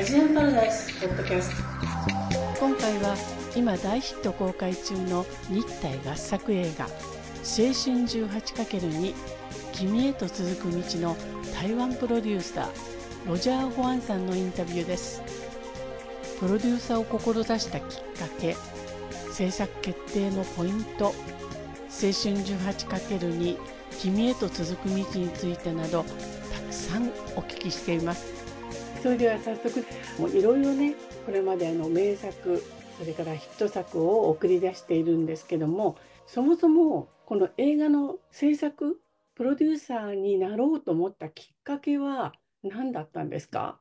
ジアンパラダイスポッドキャスト。 今回は今大ヒット公開中の日体合作映画青春 18×2 君へと続く道の台湾プロデューサーロジャー・ホアンさんのインタビューです。プロデューサーを志したきっかけ、制作決定のポイント、青春 18×2 君へと続く道についてなどたくさんお聞きしています。それでは早速、もういろいろね、これまで名作、それからヒット作を送り出しているんですけども、そもそもこの映画の制作プロデューサーになろうと思ったきっかけは何だったんですか？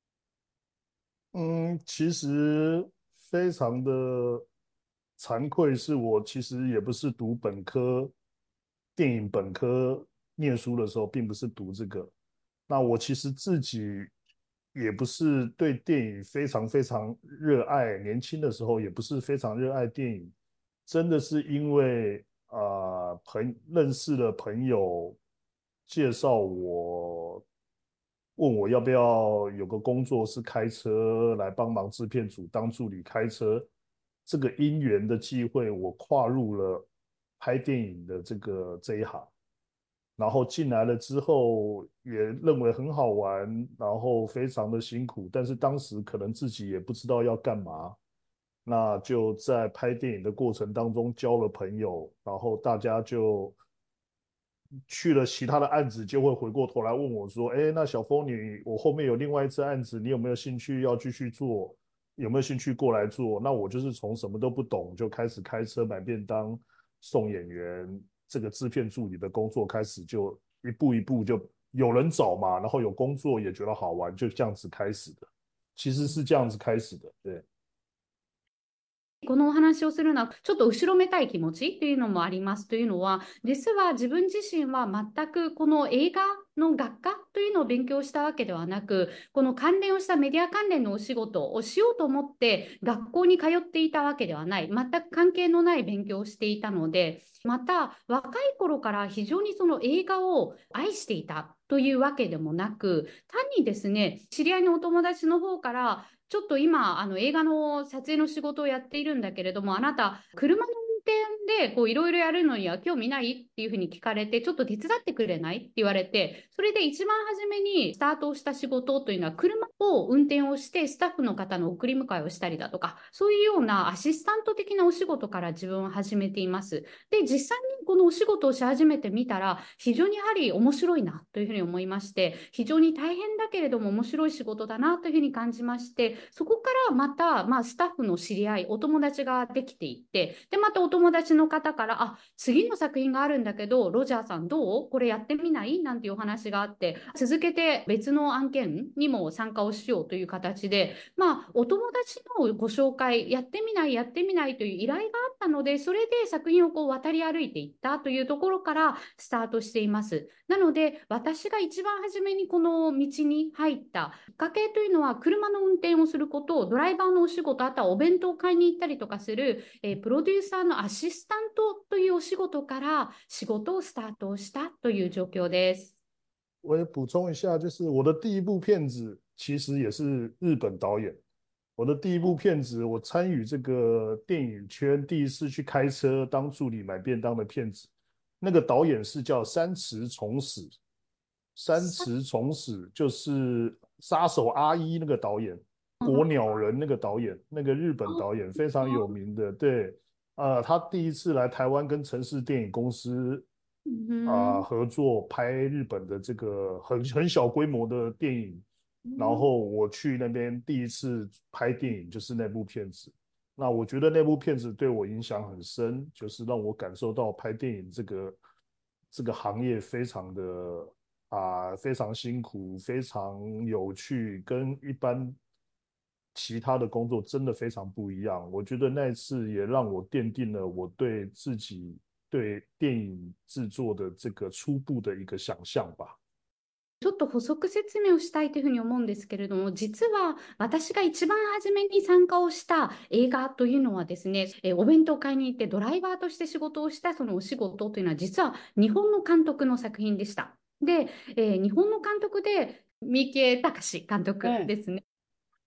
其实非常的惭愧，是我其实也不是读本科，电影本科念书的时候，并不是读这个。那我其实自己也不是对电影非常非常热爱，年轻的时候也不是非常热爱电影，真的是因为认识了朋友介绍我，问我要不要有个工作是开车来帮忙制片组当助理开车，这个因缘的机会，我跨入了拍电影的这一行。然后进来了之后，也认为很好玩，然后非常的辛苦，但是当时可能自己也不知道要干嘛，那就在拍电影的过程当中交了朋友，然后大家就去了其他的案子，就会回过头来问我说：“哎，那小峰我后面有另外一次案子，你有没有兴趣要继续做？有没有兴趣过来做？”那我就是从什么都不懂就开始开车买便当、送演员，这个制片助理的工作开始就一步一步就有人找嘛，然后有工作也觉得好玩，就这样子开始的。其实是这样子开始的，对。 このお話をするのはちょっと後ろめたい気持ちというのもあります。というのは、実は自分自身は全くこの映画の学科というのを勉強したわけではなく、この関連をしたメディア関連のお仕事をしようと思って学校に通っていたわけではない、全く関係のない勉強をしていたので、また若い頃から非常にその映画を愛していたというわけでもなく、単にですね、知り合いのお友達の方からちょっと今映画の撮影の仕事をやっているんだけれども、あなた車の運転でいろいろやるのには興味ないっていうふうに聞かれて、ちょっと手伝ってくれないって言われて、それで一番初めにスタートをした仕事というのは車を運転をしてスタッフの方の送り迎えをしたりだとか、そういうようなアシスタント的なお仕事から自分は始めています。で、実際にこのお仕事をし始めてみたら、非常にやはり面白いなというふうに思いまして、非常に大変だけれども面白い仕事だなというふうに感じまして、そこからまた、スタッフの知り合い、お友達ができていって、でまたお友達の方から、次の作品があるんだけどロジャーさんどうこれやってみないなんていうお話があって、続けて別の案件にも参加をしようという形で、お友達のご紹介、やってみないやってみないという依頼があったので、それで作品を渡り歩いていったというところからスタートしています。なので私が一番初めにこの道に入ったきっかけというのは、車の運転をすること、ドライバーのお仕事、あとはお弁当を買いに行ったりとかする、プロデューサーのアシスタントというお仕事から仕事をスタートしたという状況です。 我也补充一下，就是我的第一部片子其实也是日本导演。我的第一部片子，我参与这个电影圈第一次去开车当助理买便当的片子，那个导演是叫山池崇史。山池崇史就是杀手阿一那个导演，国鸟人那个导演，那个日本导演非常有名的。对，他第一次来台湾跟城市电影公司合作拍日本的这个很小规模的电影，然后我去那边第一次拍电影就是那部片子。那我觉得那部片子对我影响很深，就是让我感受到拍电影这个行业非常的非常辛苦，非常有趣，跟一般其他的工作真的非常不一样。我觉得那次也让我奠定了我对自己对电影制作的这个初步的一个想象吧。 ちょっと補足説明をしたいというふうに思うんですけれども、実は私が一番初めに参加をした映画というのはですね、お弁当買いに行ってドライバーとして仕事をしたそのお仕事というのは、実は日本の監督の作品でした。で、日本の監督で三池崇史監督ですね。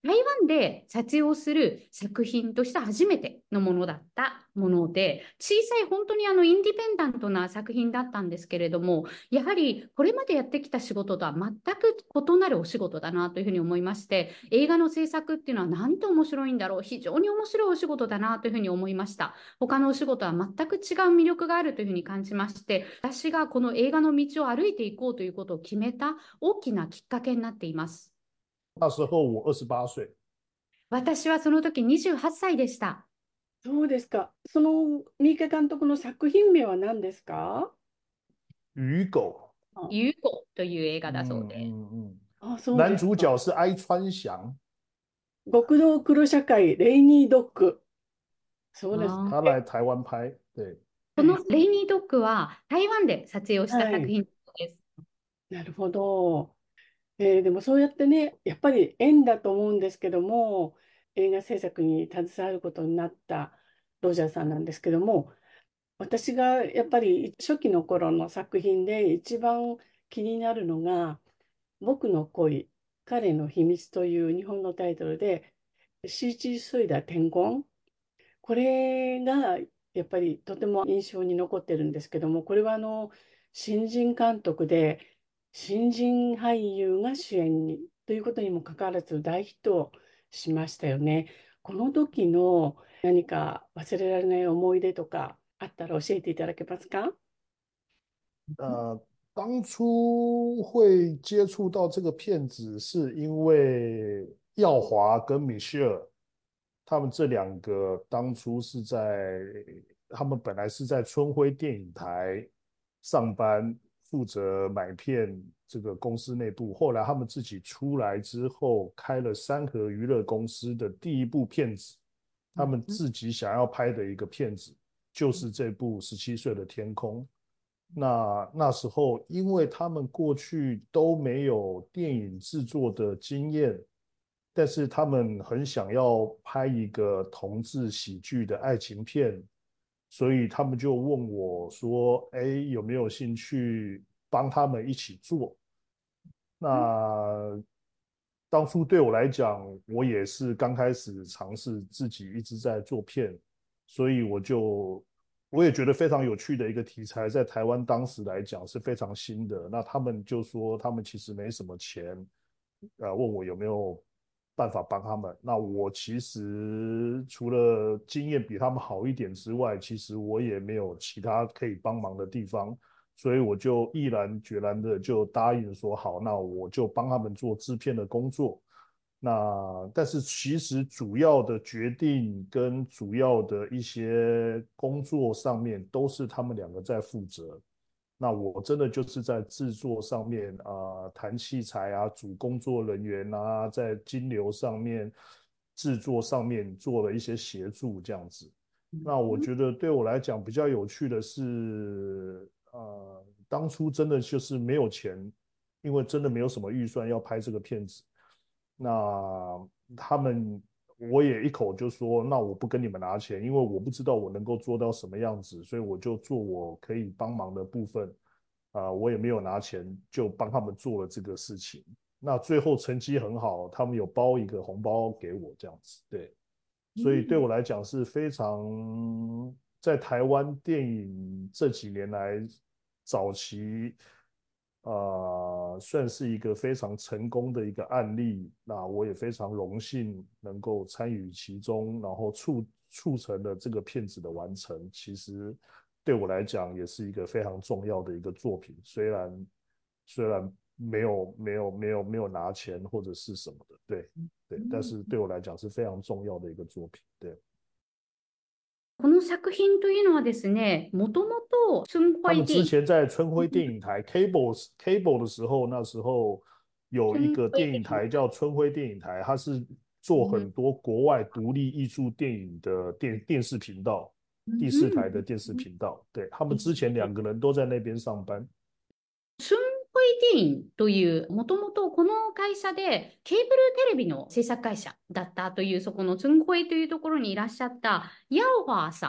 台湾で撮影をする作品として初めてのものだったもので、小さい本当にインディペンダントな作品だったんですけれども、やはりこれまでやってきた仕事とは全く異なるお仕事だなというふうに思いまして、映画の制作っていうのはなんて面白いんだろう、非常に面白いお仕事だなというふうに思いました。他のお仕事は全く違う魅力があるというふうに感じまして、私がこの映画の道を歩いていこうということを決めた大きなきっかけになっています。 那时候我28岁。 私はその時28歳でした。 そうですか。その三池監督の作品名は何ですか？ 鱼狗。 あ、 ユーコという映画だそう嗯です。 嗯嗯， あ、そう男ですか。 主角是哀川翔。 極道黒社会レイニードッグ。そうですあー他来台湾拍。对。 このレイニードッグは台湾で撮影をしたはい。 作品です。 なるほど。でもそうやってね、やっぱり縁だと思うんですけども、映画制作に携わることになったロジャーさんなんですけども、私がやっぱり初期の頃の作品で一番気になるのが、僕の恋、彼の秘密という日本のタイトルで、CG ソイダ天言。これがやっぱりとても印象に残ってるんですけども、これは新人監督で、新人俳優が主演にということにもかかわらず大ヒットしましたよね。この時の何か忘れられない思い出とかあったら教えていただけますか？ 当初会接触到这个片子，是因为耀华跟米歇尔他们这两个当初是他们本来是在春晖电影台上班，负责买片这个公司内部。后来他们自己出来之后，开了三和娱乐公司的第一部片子，他们自己想要拍的一个片子，就是这部《17岁的天空》。那时候，因为他们过去都没有电影制作的经验，但是他们很想要拍一个同志喜剧的爱情片，所以他们就问我说：“哎，有没有兴趣帮他们一起做？”那当初对我来讲，我也是刚开始尝试自己一直在做片，所以我也觉得非常有趣的一个题材，在台湾当时来讲是非常新的。那他们就说他们其实没什么钱，问我有没有办法帮他们。那我其实除了经验比他们好一点之外，其实我也没有其他可以帮忙的地方。所以我就毅然决然的就答应说好，那我就帮他们做制片的工作。但是其实主要的决定跟主要的一些工作上面都是他们两个在负责。那我真的就是在制作上面谈器材啊，组工作人员啊，在金流上面、制作上面做了一些协助这样子。那我觉得对我来讲比较有趣的是，当初真的就是没有钱，因为真的没有什么预算要拍这个片子。那他们我也一口就说，那我不跟你们拿钱，因为我不知道我能够做到什么样子，所以我就做我可以帮忙的部分。我也没有拿钱，就帮他们做了这个事情。那最后成绩很好，他们有包一个红包给我，这样子。对，所以对我来讲是非常在台湾电影这几年来早期，算是一个非常成功的一个案例。那我也非常荣幸能够参与其中，然后促成了这个片子的完成。其实对我来讲也是一个非常重要的一个作品，虽然没有拿钱或者是什么的，对对，但是对我来讲是非常重要的一个作品，对。 この作品というのはですね、もともと春他们之晖電前在春晖电影台 Cable 的时候，那时候有一春个电影晖台叫春晖电影台，它是做很多国外独立艺術電影的电视频道，第4台的电视频道。对，他们之前2个人都在那边上班。 春晖電影という、もともとこの会社でケーブルテレビの制作会社だったという、そこの春晖というところにいらっしゃったヤオファーさん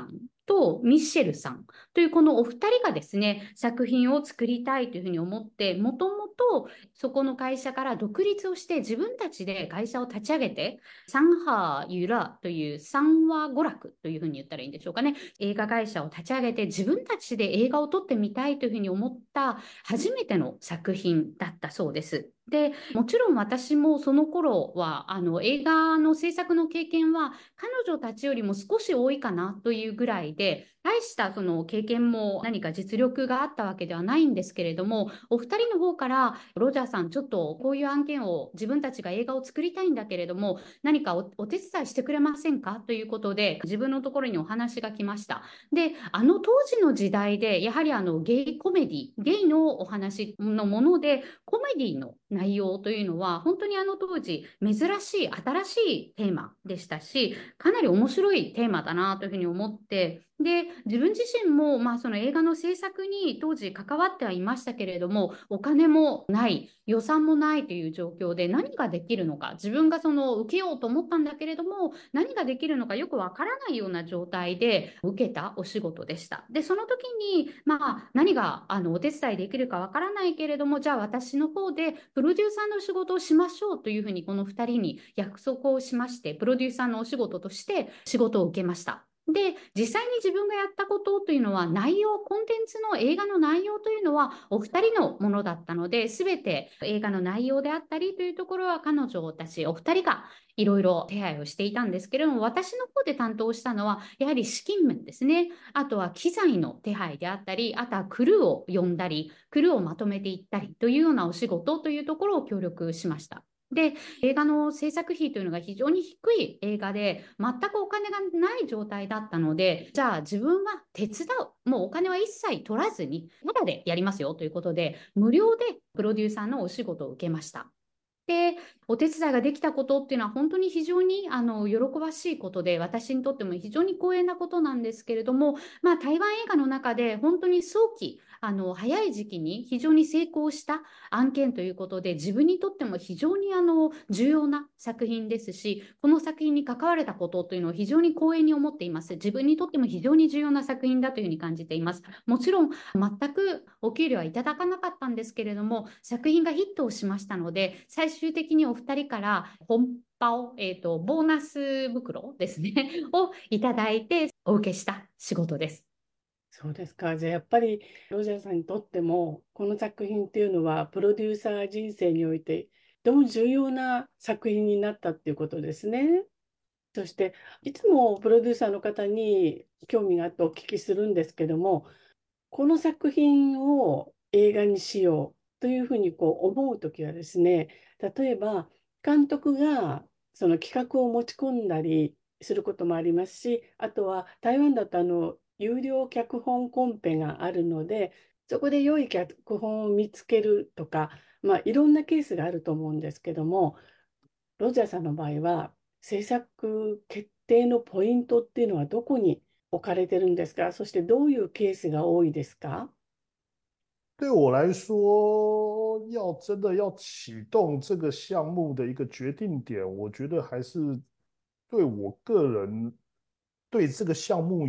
とミッシェルさんというこのお二人がですね、作品を作りたいというふうに思って、もともとそこの会社から独立をして自分たちで会社を立ち上げて、サンハユラという三話娯楽というふうに言ったらいいんでしょうかね。映画会社を立ち上げて自分たちで映画を撮ってみたいというふうに思った初めての作品だったそうです。で、もちろん私もその頃は映画の制作の経験は彼女たちよりも少し多いかなというぐらいで、大したその経験も何か実力があったわけではないんですけれども、お二人の方からロジャーさん、ちょっとこういう案件を自分たちが映画を作りたいんだけれども、何かお手伝いしてくれませんかということで、自分のところにお話が来ました。で、当時の時代で、やはりゲイコメディ、ゲイのお話のもので、コメディの内容というのは、本当に当時、珍しい、新しいテーマでしたし、かなり面白いテーマだなというふうに思って、で、自分自身も、その映画の制作に当時関わってはいましたけれども、お金もない、予算もないという状況で何ができるのか、自分がその受けようと思ったんだけれども、何ができるのかよくわからないような状態で受けたお仕事でした。で、その時に、何がお手伝いできるかわからないけれども、じゃあ私の方でプロデューサーの仕事をしましょうというふうにこの2人に約束をしまして、プロデューサーのお仕事として仕事を受けました。で、実際に自分がやったことというのは内容、コンテンツの映画の内容というのはお二人のものだったので、すべて映画の内容であったりというところは彼女たちお二人がいろいろ手配をしていたんですけれども、私の方で担当したのはやはり資金面ですね。あとは機材の手配であったり、あとはクルーを呼んだり、クルーをまとめていったりというようなお仕事というところを協力しました。で、映画の制作費というのが非常に低い映画で、全くお金がない状態だったので、じゃあ自分は手伝う。もうお金は一切取らずに、ただでやりますよということで、無料でプロデューサーのお仕事を受けました。で、お手伝いができたことっていうのは本当に非常に喜ばしいことで、私にとっても非常に光栄なことなんですけれども、台湾映画の中で本当に早期、早い時期に非常に成功した案件ということで、自分にとっても非常に重要な作品ですし、この作品に関われたことというのを非常に光栄に思っています。自分にとっても非常に重要な作品だというふうに感じています。もちろん全くお給料はいただかなかったんですけれども、作品がヒットをしましたので、最終的にお二人から本パを、ボーナス袋ですねをいただいてお受けした仕事です。 そうですか。じゃあやっぱりロジャーさんにとってもこの作品っていうのはプロデューサー人生においてとても重要な作品になったっていうことですね。そしていつもプロデューサーの方に興味があってお聞きするんですけども、この作品を映画にしようというふうに思うときはですね、例えば監督がその企画を持ち込んだりすることもありますし、あとは台湾だと有料脚本コンペがあるので、そこで良い脚本を見つけるとか、いろんなケースがあると思うんですけども、ロジャーさんの場合は制作決定のポイントっていうのはどこに置かれてるんですか？そしてどういうケースが多いですか？ 对我来说，真的要启动这个项目的一个决定点，我觉得还是对我个人对这个项目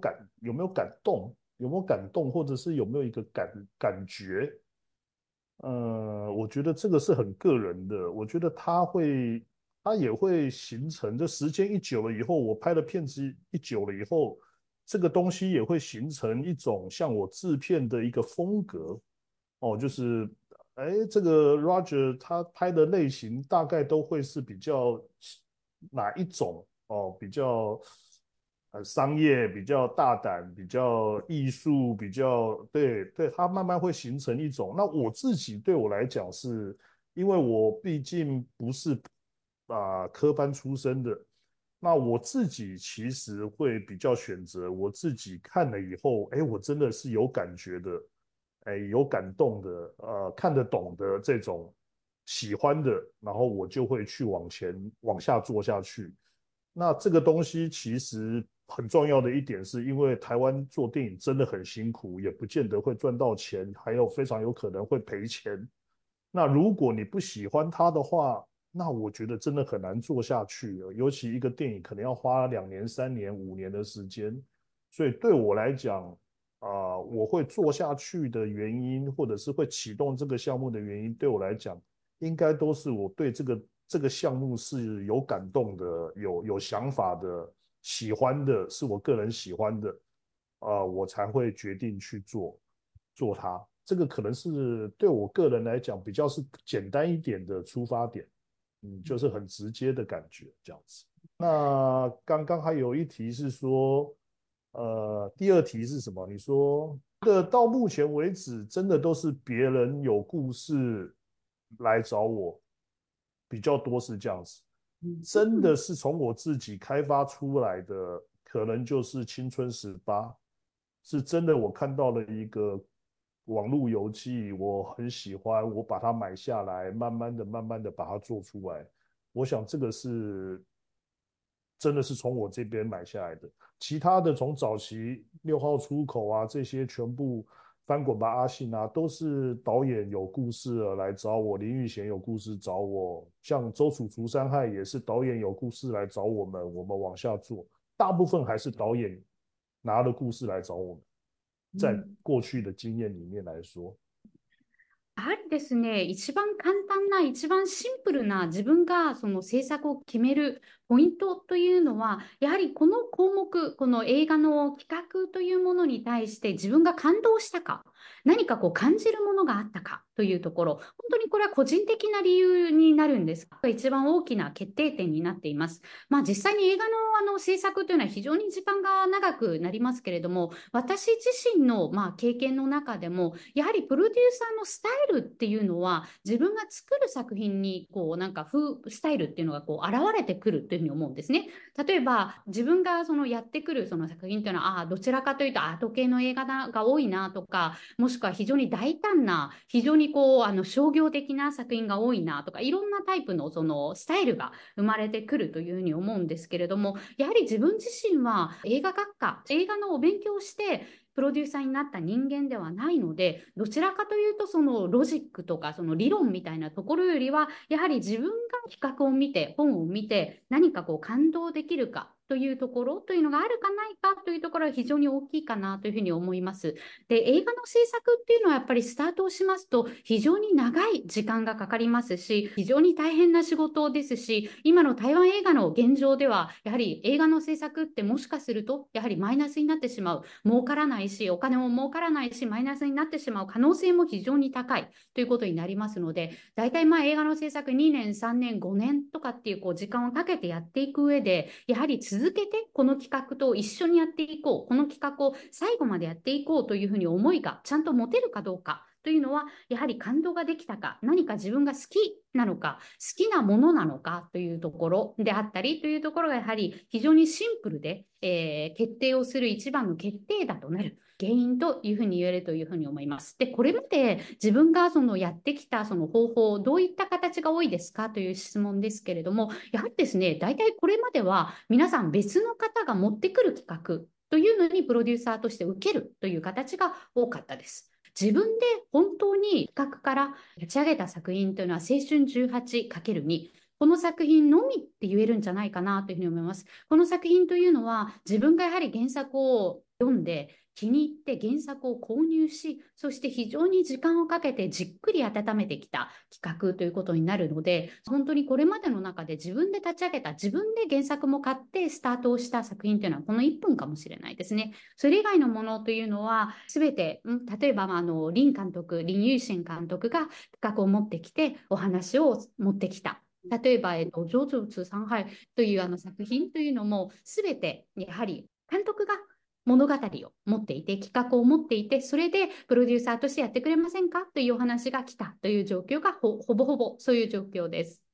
有没有感动，或者是有没有一个感觉。我觉得这个是很个人的。我觉得它也会形成，这时间一久了以后，我拍的片子一久了以后，这个东西也会形成一种像我制片的一个风格。哦，就是，哎，这个 Roger 他拍的类型大概都会是比较哪一种哦，比较商业，比较大胆，比较艺术，比较对对，它慢慢会形成一种。那我自己对我来讲是，因为我毕竟不是科班出身的，那我自己其实会比较选择我自己看了以后，哎，我真的是有感觉的，哎，有感动的，看得懂的这种喜欢的，然后我就会去往下做下去。那这个东西其实很重要的一点，是因为台湾做电影真的很辛苦，也不见得会赚到钱，还有非常有可能会赔钱。那如果你不喜欢它的话，那我觉得真的很难做下去了。尤其一个电影可能要花2年、3年、5年的时间。 所以对我来讲，我会做下去的原因，或者是会启动这个项目的原因，对我来讲，应该都是我对这个项目是有感动的，有想法的，喜欢的，是我个人喜欢的，我才会决定去做它。这个可能是对我个人来讲比较是简单一点的出发点，就是很直接的感觉这样子。那刚刚还有一题是说，第二题是什么？你说的到目前为止，真的都是别人有故事来找我，比较多是这样子。真的是从我自己开发出来的，可能就是青春18，是真的我看到了一个网络游记，我很喜欢，我把它买下来，慢慢的把它做出来。我想这个是真的是从我这边买下来的，其他的从早期6号出口啊这些全部翻滚吧阿信啊，都是导演有故事了来找我，林育贤有故事找我，像周楚除三害也是导演有故事来找我们，我们往下做，大部分还是导演拿了故事来找我们，在过去的经验里面来说。 やはりですね、一番簡単な、一番シンプルな自分がその制作を決めるポイントというのは、やはりこの項目、この映画の企画というものに対して自分が感動したか、何かこう感じるものがあったかというところ、本当にこれは個人的な理由になるんですが、一番大きな決定点になっています。実際に映画の制作というのは非常に時間が長くなりますけれども、私自身の経験の中でも、やはりプロデューサーのスタイルっていうのは、自分が作る作品にこうなんかスタイルっていうのがこう現れてくるというふうに思うんですね。例えば自分がそのやってくるその作品というのは、どちらかというとアート系の映画が多いなとか、もしくは非常に大胆な、非常にこう商業的な作品が多いなとか、いろんなタイプのそのスタイルが生まれてくるというふうに思うんですけれども、やはり自分自身は映画学科、映画のお勉強をしてプロデューサーになった人間ではないので、どちらかというとそのロジックとかその理論みたいなところよりは、やはり自分が企画を見て、本を見て、何かこう感動できるかというところというのがあるかないかというところは非常に大きいかなというふうに思います。で、映画の制作っていうのはやっぱりスタートをしますと非常に長い時間がかかりますし、非常に大変な仕事ですし、今の台湾映画の現状ではやはり映画の制作ってもしかするとやはりマイナスになってしまう、儲からないし、お金も儲からないし、マイナスになってしまう可能性も非常に高いということになりますので、大体映画の制作2年、3年、5年とかっていう時間をかけてやっていく上で、やはり続けてこの企画と一緒にやっていこう、この企画を最後までやっていこうというふうに思いがちゃんと持てるかどうかというのは、やはり感動ができたか、何か自分が好きなのか、好きなものなのかというところであったりというところがやはり非常にシンプルで、決定をする一番の決定打となる原因というふうに言えるというふうに思います。で、これまで自分がそのやってきたその方法、どういった形が多いですかという質問ですけれども、やはりですね、大体これまでは皆さん別の方が持ってくる企画というのにプロデューサーとして受けるという形が多かったです。自分で本当に企画から立ち上げた作品というのは青春 18×2、この作品のみって言えるんじゃないかなというふうに思います。この作品というのは自分がやはり原作を読んで気に入って原作を購入し、そして非常に時間をかけてじっくり温めてきた企画ということになるので、本当にこれまでの中で自分で立ち上げた、自分で原作も買ってスタートをした作品というのはこの1本かもしれないですね。それ以外のものというのは全て、例えば林監督、林友賢監督が企画を持ってきてお話を持ってきた。例えば、上手通三杯という作品というのも、すべてやはり監督が物語を持っていて、企画を持っていて、それでプロデューサーとしてやってくれませんかというお話が来たという状況がほぼほぼそういう状況です。